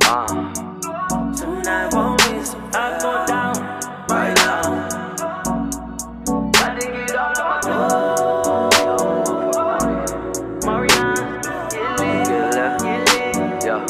Tonight won't miss. I go down right now. Gotta get all of my dough. Marianne, get lit. Yeah.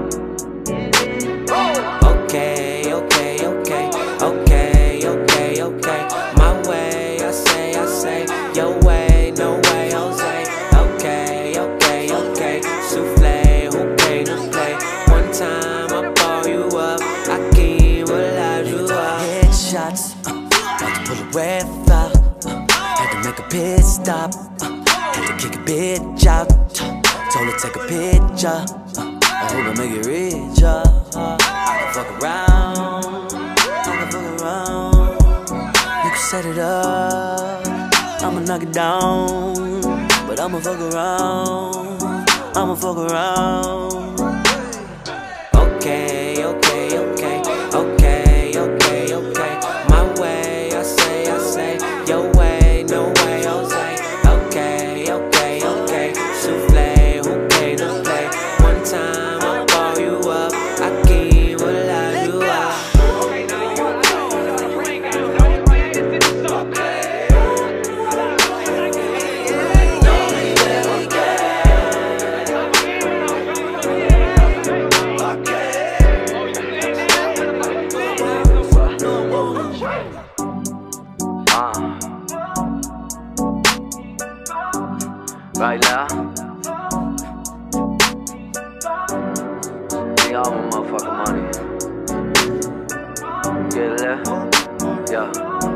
Okay, okay, okay, okay, okay, okay. My way, I say, your way, no way, Jose. Okay, okay, okay. Souffle, who came to play? One time I ball you up, I can't realize you up. Headshots, about to pull a red foul. Had to make a pit stop, had to kick a bitch out. Told her take a picture, I hope I make it rich, I can fuck around, you can set it up, I'ma knock it down. But I'ma fuck around, Okay, okay, okay, okay, okay, okay. My way, I say, your way, no way, Jose. Okay, okay, okay. Souffle, who came to play? One time I ball you up, I can't realize you out. Right now, we all want motherfucking money. Get it? Yeah.